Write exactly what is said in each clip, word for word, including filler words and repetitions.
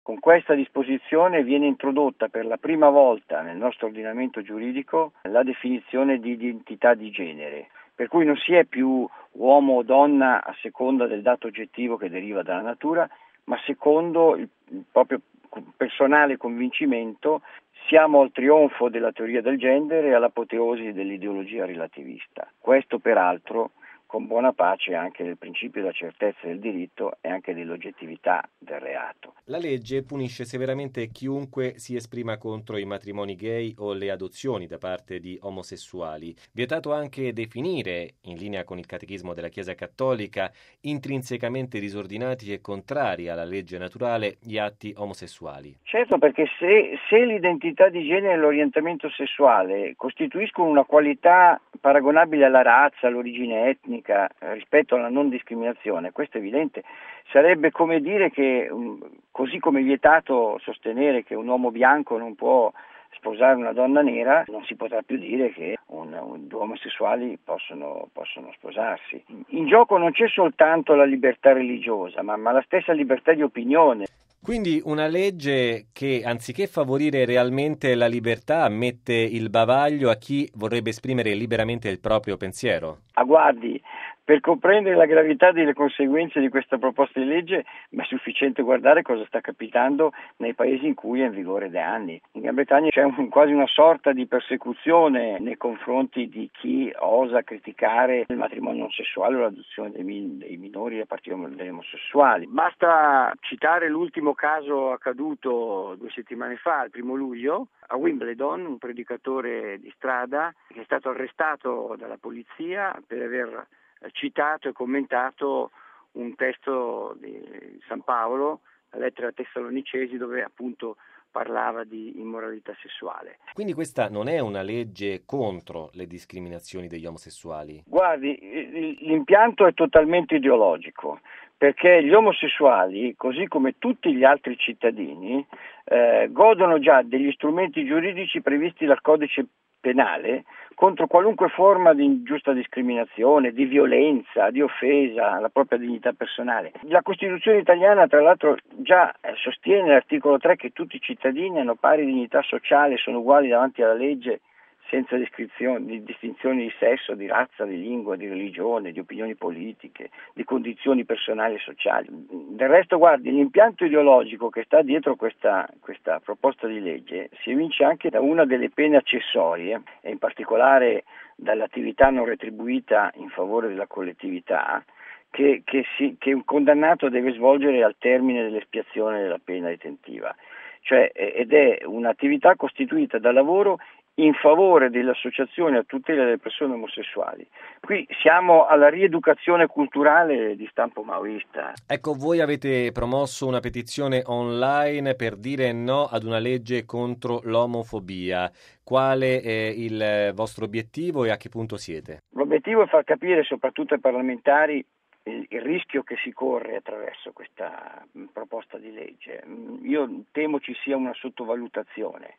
Con questa disposizione viene introdotta per la prima volta nel nostro ordinamento giuridico la definizione di identità di genere, per cui non si è più uomo o donna a seconda del dato oggettivo che deriva dalla natura, ma secondo il, il proprio personale convincimento. Siamo al trionfo della teoria del genere e all'apoteosi dell'ideologia relativista. Questo peraltro con buona pace anche del principio della certezza del diritto e anche dell'oggettività del reato. La legge punisce severamente chiunque si esprima contro i matrimoni gay o le adozioni da parte di omosessuali. Vietato anche definire, in linea con il catechismo della Chiesa Cattolica, intrinsecamente disordinati e contrari alla legge naturale gli atti omosessuali. Certo, perché se, se l'identità di genere e l'orientamento sessuale costituiscono una qualità paragonabile alla razza, all'origine etnica, rispetto alla non discriminazione, questo è evidente. Sarebbe come dire che, così come è vietato sostenere che un uomo bianco non può sposare una donna nera, non si potrà più dire che un, un, due omosessuali possono, possono sposarsi. In gioco non c'è soltanto la libertà religiosa, ma, ma la stessa libertà di opinione. Quindi una legge che, anziché favorire realmente la libertà, mette il bavaglio a chi vorrebbe esprimere liberamente il proprio pensiero? Ah, guardi, per comprendere la gravità delle conseguenze di questa proposta di legge, ma è sufficiente guardare cosa sta capitando nei paesi in cui è in vigore da anni. In Gran Bretagna c'è un, quasi una sorta di persecuzione nei confronti di chi osa criticare il matrimonio omosessuale o l'adozione dei, min- dei minori da parte degli omosessuali. Basta citare l'ultimo caso accaduto due settimane fa, il primo luglio, a Wimbledon, un predicatore di strada che è stato arrestato dalla polizia per aver citato e commentato un testo di San Paolo, la lettera ai Tessalonicesi, dove appunto parlava di immoralità sessuale. Quindi questa non è una legge contro le discriminazioni degli omosessuali? Guardi, l'impianto è totalmente ideologico, perché gli omosessuali, così come tutti gli altri cittadini, eh, godono già degli strumenti giuridici previsti dal codice penale contro qualunque forma di ingiusta discriminazione, di violenza, di offesa alla propria dignità personale. La Costituzione italiana, tra l'altro, già sostiene l'articolo tre che tutti i cittadini hanno pari dignità sociale e sono uguali davanti alla legge, senza di distinzioni di sesso, di razza, di lingua, di religione, di opinioni politiche, di condizioni personali e sociali. Del resto, guardi, l'impianto ideologico che sta dietro questa, questa proposta di legge si evince anche da una delle pene accessorie, e in particolare dall'attività non retribuita in favore della collettività, che, che, si, che un condannato deve svolgere al termine dell'espiazione della pena detentiva. Cioè, ed è un'attività costituita da lavoro in favore delle associazioni a tutela delle persone omosessuali. Qui siamo alla rieducazione culturale di stampo maoista. Ecco, voi avete promosso una petizione online per dire no ad una legge contro l'omofobia. Quale è il vostro obiettivo e a che punto siete? L'obiettivo è far capire soprattutto ai parlamentari il, il rischio che si corre attraverso questa proposta di legge. Io temo ci sia una sottovalutazione.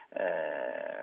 Eh,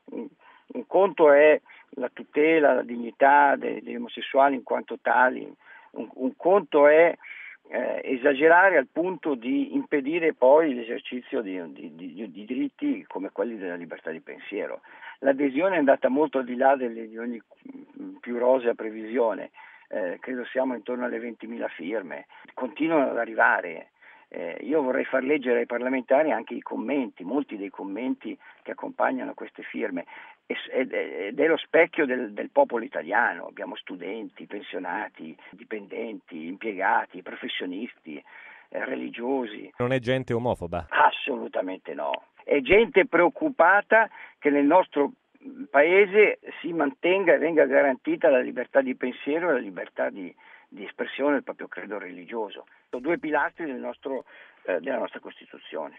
un conto è la tutela, la dignità dei, degli omosessuali in quanto tali, un, un conto è eh, esagerare al punto di impedire poi l'esercizio di, di, di, di diritti come quelli della libertà di pensiero. L'adesione è andata molto al di là delle, di ogni più rosea previsione, eh, credo siamo intorno alle ventimila firme, continuano ad arrivare. Eh, io vorrei far leggere ai parlamentari anche i commenti, molti dei commenti che accompagnano queste firme, ed è lo specchio del, del popolo italiano. Abbiamo studenti, pensionati, dipendenti, impiegati, professionisti, eh, religiosi. Non è gente omofoba? Assolutamente no. È gente preoccupata che nel nostro paese si mantenga e venga garantita la libertà di pensiero e la libertà di di espressione del proprio credo religioso. Sono due pilastri del nostro, eh, della nostra Costituzione.